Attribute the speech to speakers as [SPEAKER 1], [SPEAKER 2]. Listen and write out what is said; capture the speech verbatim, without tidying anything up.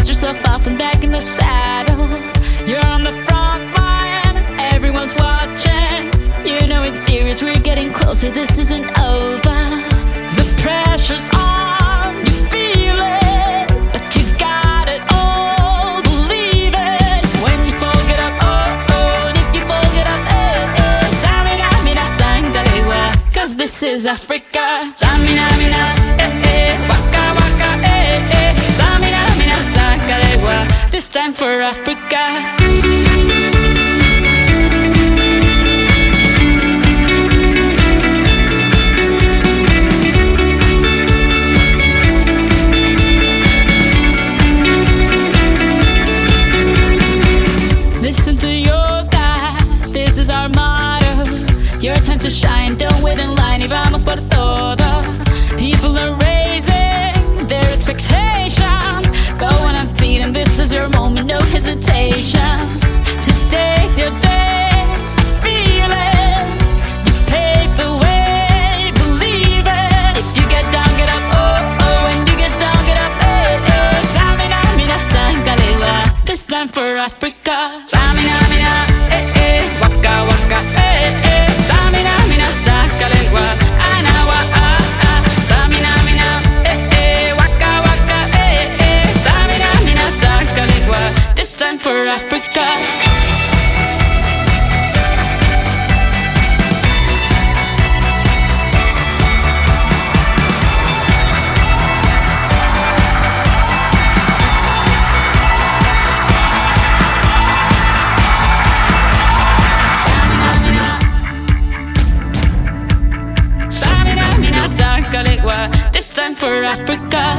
[SPEAKER 1] yourself off and back in the saddle. You're on the front line, everyone's watching. You know it's serious, we're getting closer, this isn't over. The pressure's on, you feel it, but you got it all, believe it. When you fall, get up, oh, oh, and if you fall, get up, eh, eh. Tamina, mina, sangalewa, cause this is Africa. Tamina, mina, eh, eh, waka, waka, eh, eh. Tamina, mina, sangalewa, this time for Africa. Listen to your God, this is our motto. Your time to shine, don't wait in line, y vamos por todo. People are raising their expectations. Go on and feed, and this is your moment, no hesitations. Today's your day, feel it. You pave the way, believe it. If you get down, get up, oh, oh. When you get down, get up, eh, eh. Tamina, mina, sangalewa, this time for Africa. Tamina, mina, eh, eh, waka, waka, eh, eh. Tamina, mina, sangalewa, anawa, ah, ah. Tamina, mina, eh, eh, waka, waka, eh, eh. Tamina, mina, sangalewa, this time for Africa. This time for Africa.